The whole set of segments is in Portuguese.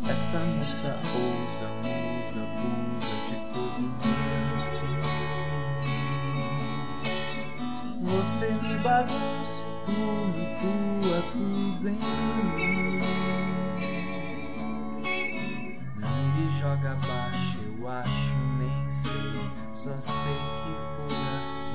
Essa moça ousa, musa, abusa de todo meu sim. Você me bagunça, tumultua tudo em mim. Não me joga abaixo, eu acho, nem sei. Só sei que foi assim.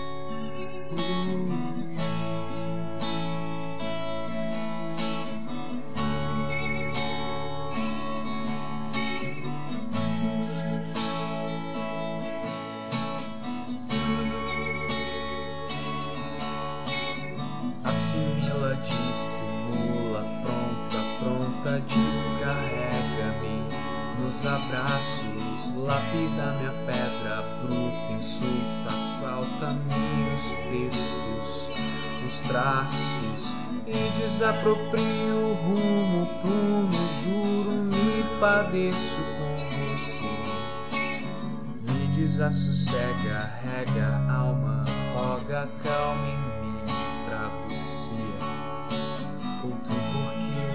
Assimila, dissimula, afronta, pronta, descarrega-me nos abraços, lapida minha pedra bruta, insulta, assalta-me os textos, os traços e desaproprio o rumo, prumo, juro, me padeço com você. Me desassossega, rega a alma, roga, calma em mim. Travessia, outro porquê.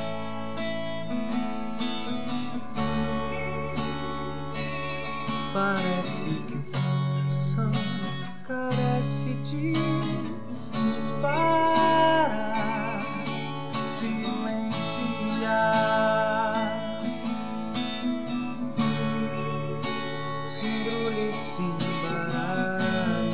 Parece que o coração carece de para silenciar. Se embrulha e se embaralha.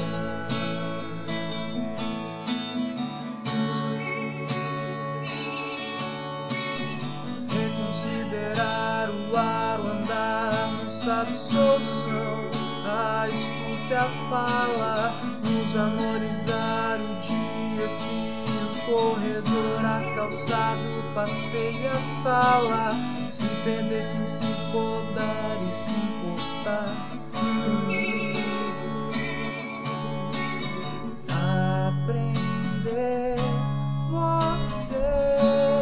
Sabe solução, a escuta e a fala, nos amorizar o dia, fio, corredor, a calçado, passeio, a sala, se perder sem se podar e se importar comigo. Aprender você.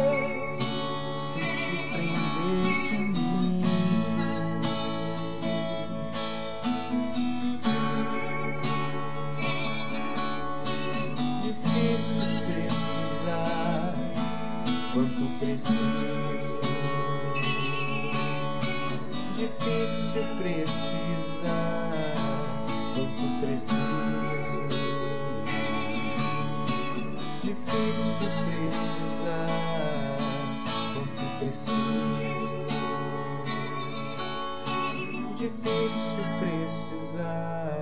Difícil precisar quanto preciso. Difícil precisar quanto preciso. Difícil precisar quanto preciso. Difícil precisar